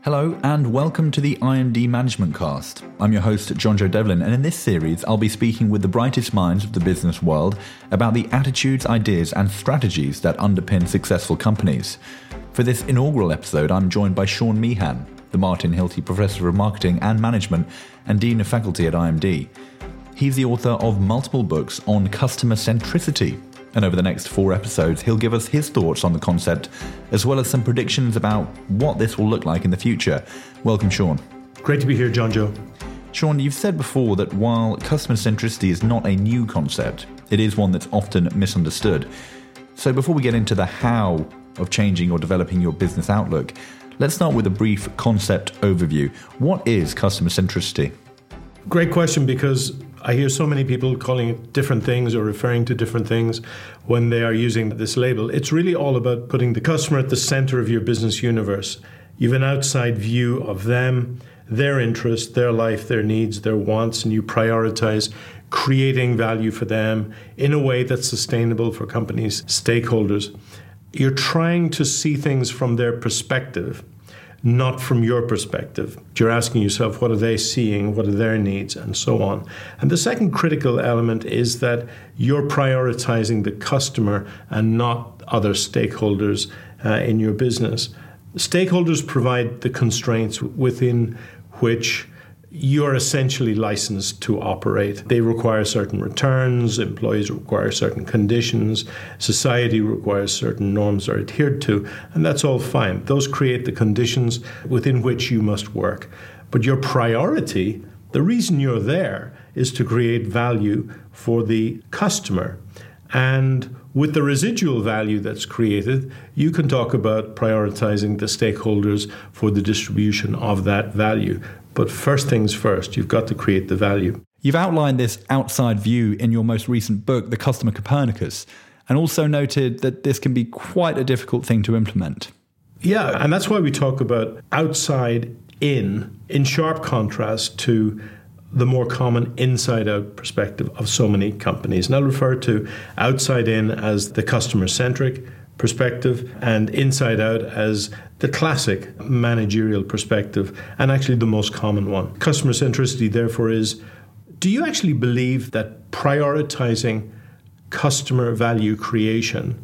Hello and welcome to the IMD Management Cast. I'm your host, John Joe Devlin, and in this series I'll be speaking with the brightest minds of the business world about the attitudes, ideas and strategies that underpin successful companies. For this inaugural episode, I'm joined by Sean Meehan, the Martin Hilty Professor of Marketing and Management and Dean of Faculty at IMD. He's the author of multiple books on customer centricity, and over the next 4 episodes, he'll give us his thoughts on the concept, as well as some predictions about what this will look like in the future. Welcome, Sean. Great to be here, John Joe. Sean, you've said before that while customer centricity is not a new concept, it is one that's often misunderstood. So before we get into the how of changing or developing your business outlook, let's start with a brief concept overview. What is customer centricity? Great question, because I hear so many people calling it different things or referring to different things when they are using this label. It's really all about putting the customer at the center of your business universe. You have an outside view of them, their interests, their life, their needs, their wants, and you prioritize creating value for them in a way that's sustainable for companies' stakeholders. You're trying to see things from their perspective, not from your perspective. You're asking yourself, what are they seeing? What are their needs? And so on. And the second critical element is that you're prioritizing the customer and not other stakeholders in your business. Stakeholders provide the constraints within which you're essentially licensed to operate. They require certain returns, employees require certain conditions, society requires certain norms are adhered to, and that's all fine. Those create the conditions within which you must work. But your priority, the reason you're there, is to create value for the customer. And with the residual value that's created, you can talk about prioritizing the stakeholders for the distribution of that value. But first things first, you've got to create the value. You've outlined this outside view in your most recent book, The Customer Copernicus, and also noted that this can be quite a difficult thing to implement. Yeah, and that's why we talk about outside in sharp contrast to the more common inside-out perspective of so many companies. And I'll refer to outside in as the customer-centric perspective and inside out as the classic managerial perspective, and actually the most common one. Customer centricity, therefore, is, do you actually believe that prioritizing customer value creation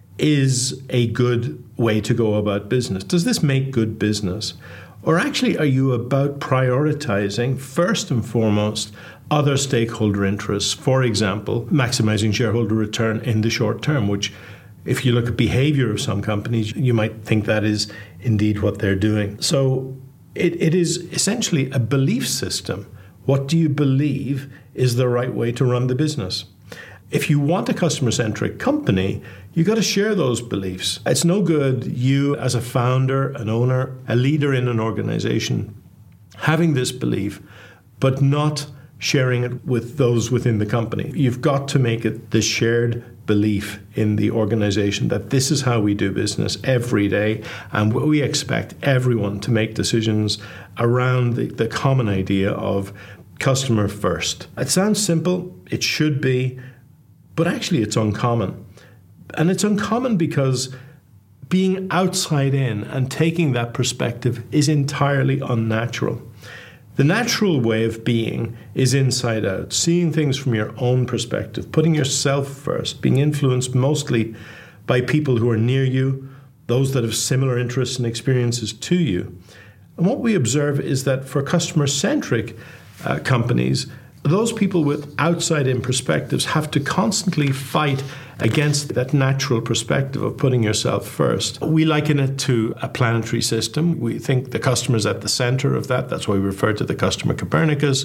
is a good way to go about business? Does this make good business? Or actually, are you about prioritizing, first and foremost, other stakeholder interests? For example, maximizing shareholder return in the short term, which, if you look at behavior of some companies, you might think that is indeed what they're doing. So it is essentially a belief system. What do you believe is the right way to run the business? If you want a customer-centric company, you got to share those beliefs. It's no good you as a founder, an owner, a leader in an organization having this belief, but not sharing it with those within the company. You've got to make it the shared belief in the organization that this is how we do business every day, and we expect everyone to make decisions around the common idea of customer first. It sounds simple, it should be, but actually it's uncommon. And it's uncommon because being outside in and taking that perspective is entirely unnatural. The natural way of being is inside out, seeing things from your own perspective, putting yourself first, being influenced mostly by people who are near you, those that have similar interests and experiences to you. And what we observe is that for customer-centric companies, those people with outside-in perspectives have to constantly fight against that natural perspective of putting yourself first. We liken it to a planetary system. We think the customer's at the center of that. That's why we refer to the customer Copernicus.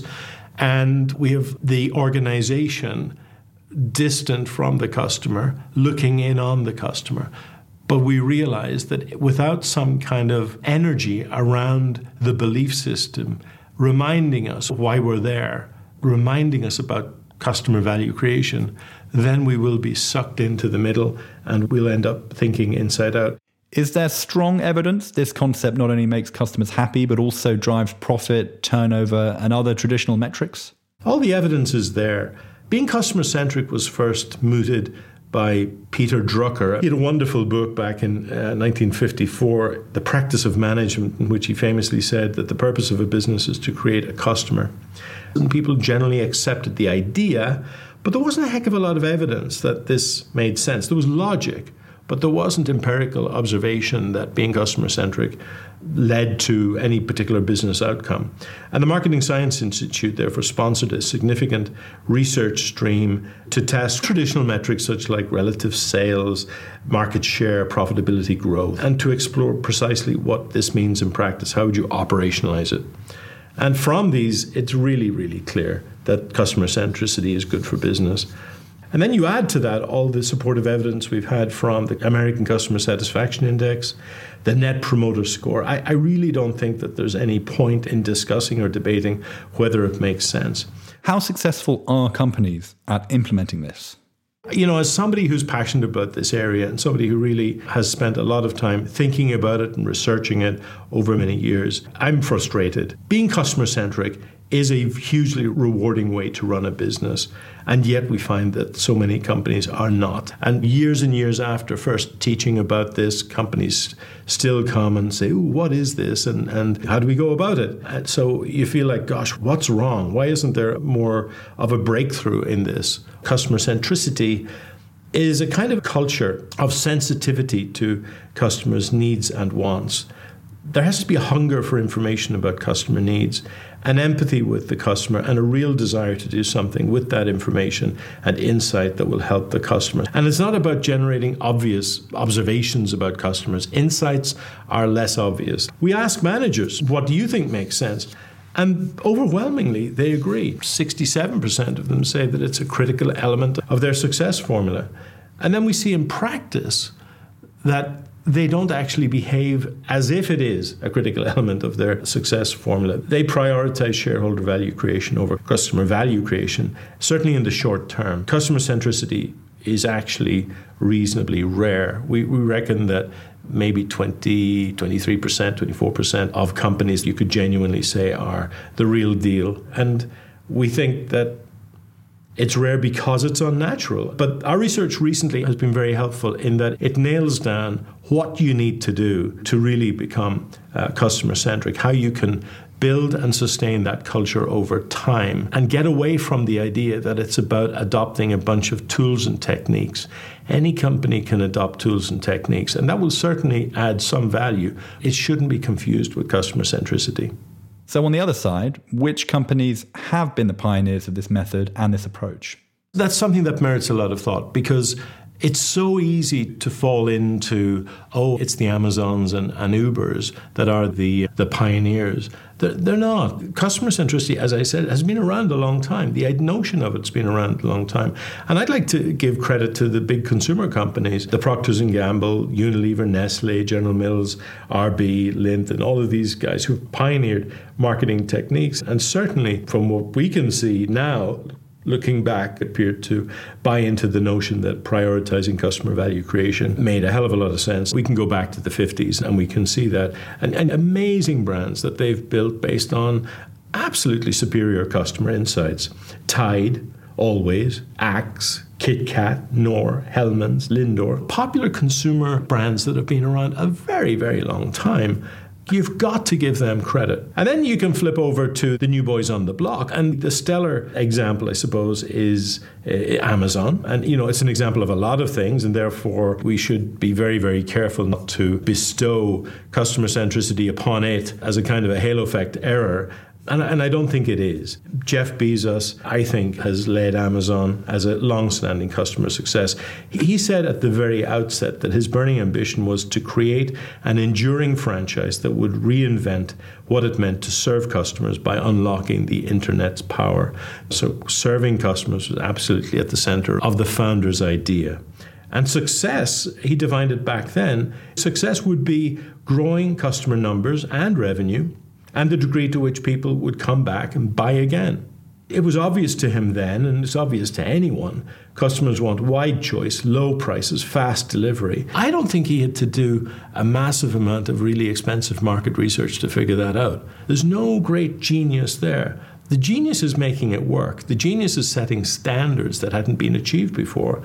And we have the organization distant from the customer, looking in on the customer. But we realize that without some kind of energy around the belief system, reminding us why we're there, reminding us about customer value creation, then we will be sucked into the middle and we'll end up thinking inside out. Is there strong evidence this concept not only makes customers happy, but also drives profit, turnover, and other traditional metrics? All the evidence is there. Being customer-centric was first mooted by Peter Drucker. He had a wonderful book back in 1954, The Practice of Management, in which he famously said that the purpose of a business is to create a customer. And people generally accepted the idea, but there wasn't a heck of a lot of evidence that this made sense. There was logic, but there wasn't empirical observation that being customer-centric led to any particular business outcome. And the Marketing Science Institute, therefore, sponsored a significant research stream to test traditional metrics such like relative sales, market share, profitability, growth, and to explore precisely what this means in practice. How would you operationalize it? And from these, it's really, really clear that customer centricity is good for business. And then you add to that all the supportive evidence we've had from the American Customer Satisfaction Index, the Net Promoter Score. I really don't think that there's any point in discussing or debating whether it makes sense. How successful are companies at implementing this? You know, as somebody who's passionate about this area and somebody who really has spent a lot of time thinking about it and researching it over many years, I'm frustrated. Being customer-centric is a hugely rewarding way to run a business, and yet we find that so many companies are not. And years after first teaching about this, companies still come and say, "Ooh, what is this, and how do we go about it?" And so you feel like, gosh, what's wrong? Why isn't there more of a breakthrough in this? Customer centricity is a kind of culture of sensitivity to customers' needs and wants. There has to be a hunger for information about customer needs, an empathy with the customer, and a real desire to do something with that information and insight that will help the customer. And it's not about generating obvious observations about customers. Insights are less obvious. We ask managers, what do you think makes sense? And overwhelmingly, they agree. 67% of them say that it's a critical element of their success formula. And then we see in practice that they don't actually behave as if it is a critical element of their success formula. They prioritize shareholder value creation over customer value creation, certainly in the short term. Customer centricity is actually reasonably rare. We reckon that maybe 20, 23%, 24% of companies you could genuinely say are the real deal. And we think that it's rare because it's unnatural. But our research recently has been very helpful in that it nails down what you need to do to really become customer-centric, how you can build and sustain that culture over time and get away from the idea that it's about adopting a bunch of tools and techniques. Any company can adopt tools and techniques, and that will certainly add some value. It shouldn't be confused with customer centricity. So on the other side, which companies have been the pioneers of this method and this approach? That's something that merits a lot of thought because it's so easy to fall into, it's the Amazons and Ubers that are the pioneers. They're not. Customer centricity, as I said, has been around a long time. The notion of it's been around a long time. And I'd like to give credit to the big consumer companies, the Procter & Gamble, Unilever, Nestle, General Mills, RB, Lindt, and all of these guys who've pioneered marketing techniques. And certainly from what we can see now, looking back, appeared to buy into the notion that prioritizing customer value creation made a hell of a lot of sense. We can go back to the 50s and we can see that. And amazing brands that they've built based on absolutely superior customer insights. Tide, Always, Axe, Kit Kat, Knorr, Hellmann's, Lindor. Popular consumer brands that have been around a very, very long time. You've got to give them credit. And then you can flip over to the new boys on the block. And the stellar example, I suppose, is Amazon. And, it's an example of a lot of things. And therefore, we should be very, very careful not to bestow customer centricity upon it as a kind of a halo effect error. And I don't think it is. Jeff Bezos, I think, has led Amazon as a long-standing customer success. He said at the very outset that his burning ambition was to create an enduring franchise that would reinvent what it meant to serve customers by unlocking the internet's power. So serving customers was absolutely at the center of the founder's idea. And success, he defined it back then, success would be growing customer numbers and revenue, and the degree to which people would come back and buy again. It was obvious to him then, and it's obvious to anyone, customers want wide choice, low prices, fast delivery. I don't think he had to do a massive amount of really expensive market research to figure that out. There's no great genius there. The genius is making it work. The genius is setting standards that hadn't been achieved before.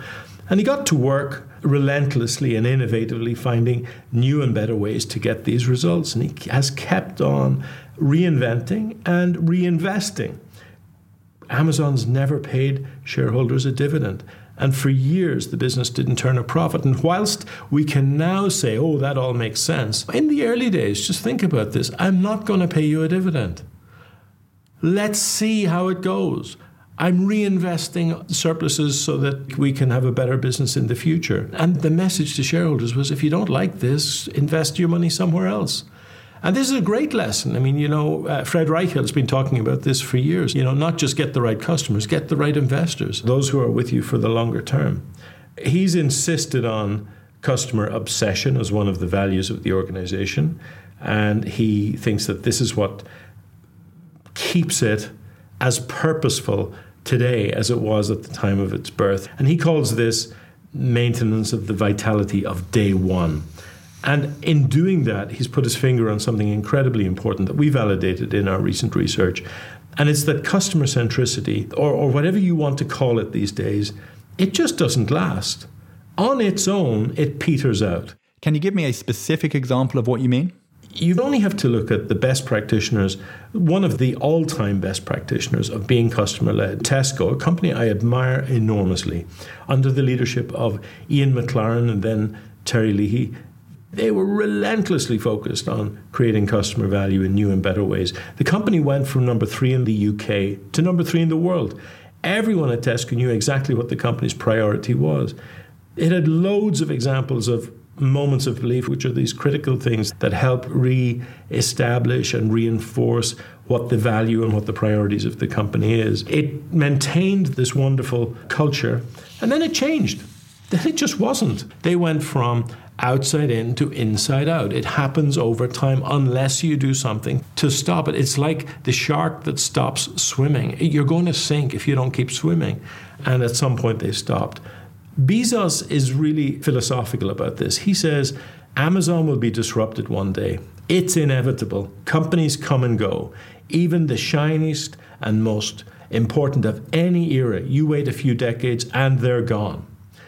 And he got to work relentlessly and innovatively finding new and better ways to get these results. And he has kept on reinventing and reinvesting. Amazon's never paid shareholders a dividend. And for years, the business didn't turn a profit. And whilst we can now say, oh, that all makes sense, in the early days, just think about this. I'm not going to pay you a dividend. Let's see how it goes. I'm reinvesting surpluses so that we can have a better business in the future. And the message to shareholders was, if you don't like this, invest your money somewhere else. And this is a great lesson. I mean, Fred Reichhel's been talking about this for years. Not just get the right customers, get the right investors, those who are with you for the longer term. He's insisted on customer obsession as one of the values of the organization. And he thinks that this is what keeps it as purposeful today as it was at the time of its birth. And he calls this maintenance of the vitality of day one. And in doing that, he's put his finger on something incredibly important that we validated in our recent research. And it's that customer centricity, or whatever you want to call it these days, it just doesn't last. On its own, it peters out. Can you give me a specific example of what you mean? You only have to look at the best practitioners, one of the all-time best practitioners of being customer-led, Tesco, a company I admire enormously. Under the leadership of Ian McLaren and then Terry Leahy, they were relentlessly focused on creating customer value in new and better ways. The company went from number 3 in the UK to number 3 in the world. Everyone at Tesco knew exactly what the company's priority was. It had loads of examples of moments of belief, which are these critical things that help re-establish and reinforce what the value and what the priorities of the company is. It maintained this wonderful culture, and then it changed. Then it just wasn't. They went from outside in to inside out. It happens over time unless you do something to stop it. It's like the shark that stops swimming. You're going to sink if you don't keep swimming. And at some point they stopped. Bezos is really philosophical about this. He says, Amazon will be disrupted one day. It's inevitable. Companies come and go. Even the shiniest and most important of any era, you wait a few decades and they're gone.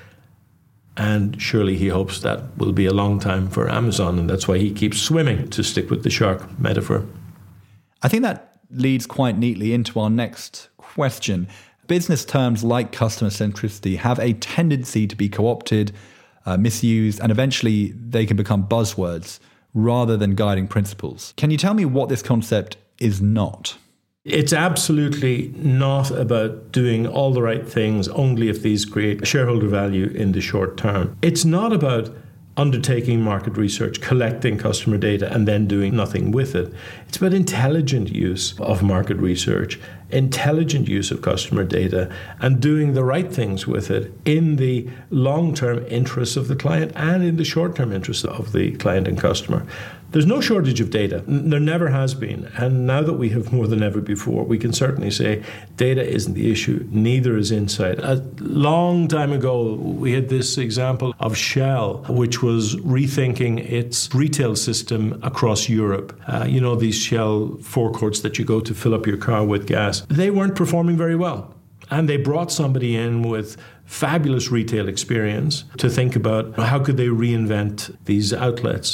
And surely he hopes that will be a long time for Amazon, and that's why he keeps swimming, to stick with the shark metaphor. I think that leads quite neatly into our next question. Business terms like customer centricity have a tendency to be co-opted, misused, and eventually they can become buzzwords rather than guiding principles. Can you tell me what this concept is not? It's absolutely not about doing all the right things only if these create shareholder value in the short term. It's not about undertaking market research, collecting customer data, and then doing nothing with it. It's about intelligent use of market research, intelligent use of customer data, and doing the right things with it in the long-term interests of the client and in the short-term interests of the client and customer. There's no shortage of data. There never has been. And now that we have more than ever before, we can certainly say data isn't the issue, neither is insight. A long time ago, we had this example of Shell, which was rethinking its retail system across Europe. These Shell forecourts that you go to fill up your car with gas. They weren't performing very well. And they brought somebody in with fabulous retail experience to think about how could they reinvent these outlets.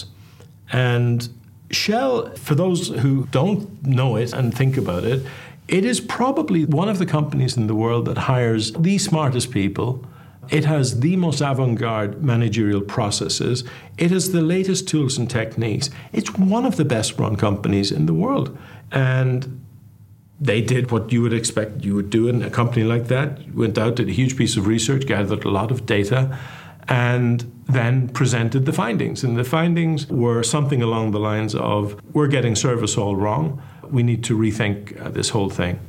And Shell, for those who don't know it and think about it, it is probably one of the companies in the world that hires the smartest people. It has the most avant-garde managerial processes. It has the latest tools and techniques. It's one of the best run companies in the world. And they did what you would expect you would do in a company like that. You went out, did a huge piece of research, gathered a lot of data, and then presented the findings. And the findings were something along the lines of, we're getting service all wrong. We need to rethink this whole thing.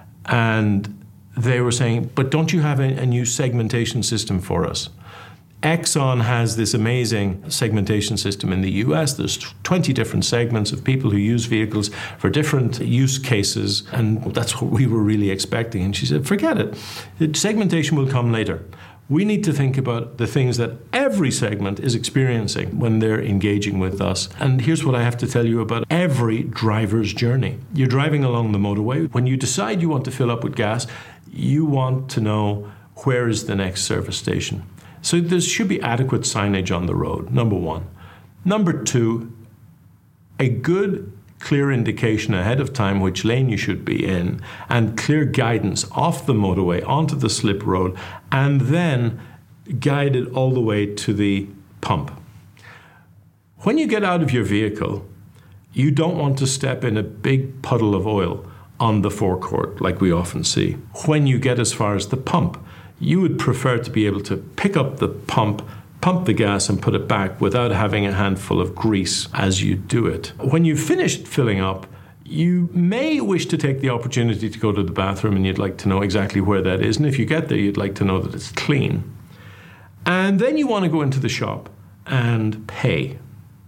And they were saying, but don't you have a new segmentation system for us? Exxon has this amazing segmentation system in the US. There's 20 different segments of people who use vehicles for different use cases, and that's what we were really expecting. And she said, forget it. Segmentation will come later. We need to think about the things that every segment is experiencing when they're engaging with us. And here's what I have to tell you about every driver's journey. You're driving along the motorway. When you decide you want to fill up with gas, you want to know, where is the next service station? So there should be adequate signage on the road, number one. Number two, a good, clear indication ahead of time which lane you should be in, and clear guidance off the motorway onto the slip road, and then guided all the way to the pump. When you get out of your vehicle, you don't want to step in a big puddle of oil on the forecourt like we often see. When you get as far as the pump, you would prefer to be able to pick up the pump the gas and put it back without having a handful of grease as you do it. When you've finished filling up, you may wish to take the opportunity to go to the bathroom, and you'd like to know exactly where that is. And if you get there, you'd like to know that it's clean. And then you want to go into the shop and pay.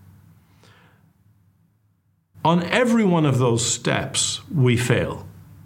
On every one of those steps, we fail.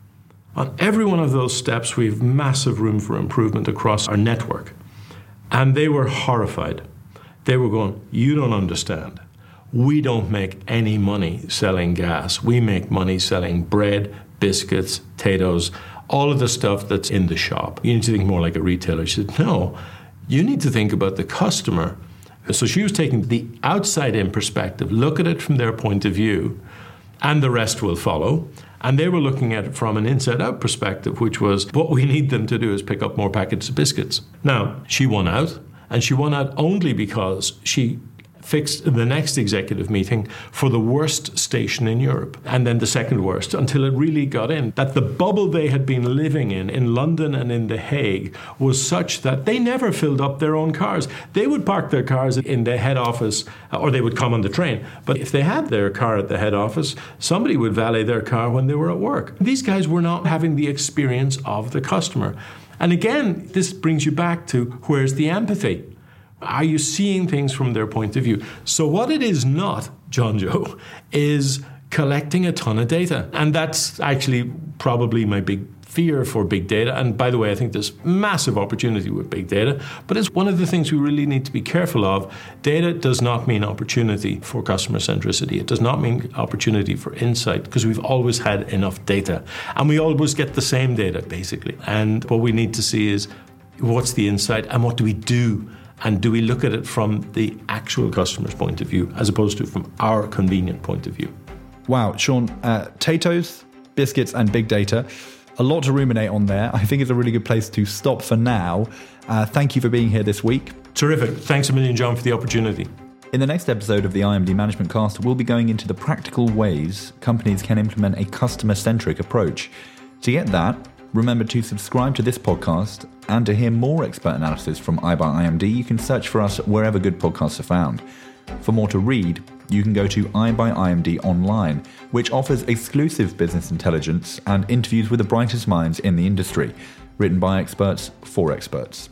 On every one of those steps, we have massive room for improvement across our network. And they were horrified. They were going, you don't understand. We don't make any money selling gas. We make money selling bread, biscuits, potatoes, all of the stuff that's in the shop. You need to think more like a retailer. She said, no, you need to think about the customer. So she was taking the outside-in perspective, look at it from their point of view, and the rest will follow. And they were looking at it from an inside-out perspective, which was what we need them to do is pick up more packets of biscuits. Now, she won out, and she won out only because she fixed the next executive meeting for the worst station in Europe, and then the second worst, until it really got in. That the bubble they had been living in London and in The Hague, was such that they never filled up their own cars. They would park their cars in the head office, or they would come on the train. But if they had their car at the head office, somebody would valet their car when they were at work. These guys were not having the experience of the customer. And again, this brings you back to, where's the empathy? Are you seeing things from their point of view? So what it is not, John Joe, is collecting a ton of data. And that's actually probably my big fear for big data. And by the way, I think there's massive opportunity with big data, but it's one of the things we really need to be careful of. Data does not mean opportunity for customer centricity. It does not mean opportunity for insight, because we've always had enough data. And we always get the same data, basically. And what we need to see is, what's the insight and what do we do? And do we look at it from the actual customer's point of view, as opposed to from our convenient point of view? Wow, Sean, potatoes, biscuits and big data. A lot to ruminate on there. I think it's a really good place to stop for now. Thank you for being here this week. Terrific. Thanks a million, John, for the opportunity. In the next episode of the IMD Management Cast, we'll be going into the practical ways companies can implement a customer-centric approach. To get that, remember to subscribe to this podcast, and to hear more expert analysis from iBuyIMD, you can search for us wherever good podcasts are found. For more to read, you can go to iBuyIMD Online, which offers exclusive business intelligence and interviews with the brightest minds in the industry, written by experts for experts.